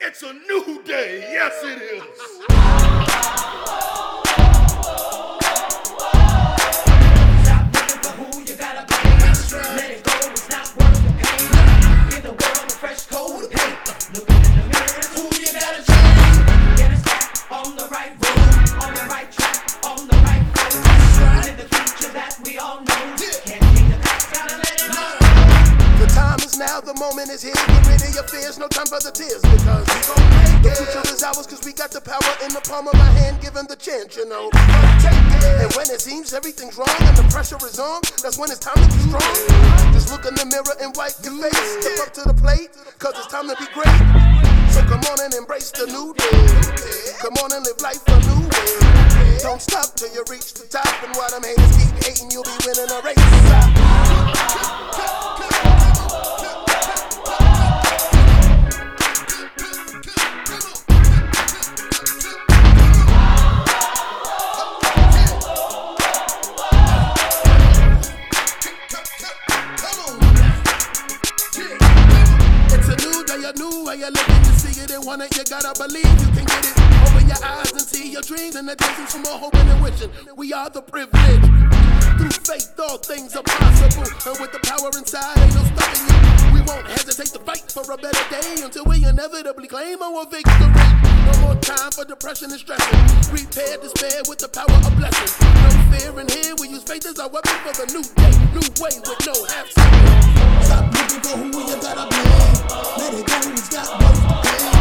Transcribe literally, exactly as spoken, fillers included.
It's a new day. Yes, it is. Stop looking for who you gotta be. Let it go, it's not worth the pain. Give the world a fresh coat of paint. Looking in the mirror, it's who you gotta change. Get us back on the right road, on the right track, on the right road. Live the future that we all know. Can't change the past, gotta let it go. The time is now, the moment is here. Get rid of your fears, no time for the tears, because we gon' make it. The future is ours, cause we got the power in the palm of our hand, given the chance, you know. Take it. And when it seems everything's wrong and the pressure is on, that's when it's time to be strong. Just look in the mirror and wipe your face. Step up to the plate, cause it's time to be great. So come on and embrace the new day. Come on and live life a new way. Don't stop till you reach the top, and while them haters keep hating, you'll be winning a race. New way of living, you see it and want it, you gotta believe you can get it. Open your eyes and see your dreams and the distance from more hoping and wishing. We are the privileged. Through faith, all things are possible, and with the power inside, ain't no stopping you. We won't hesitate to fight for a better day until we inevitably claim our victory. No more time for depression and stressing. Repair despair with the power of blessing. No fear in here, we use faith as our weapon for the new day, new way with no half stepping. Stop looking for who you gotta be. Let it go, it's not worth the pain.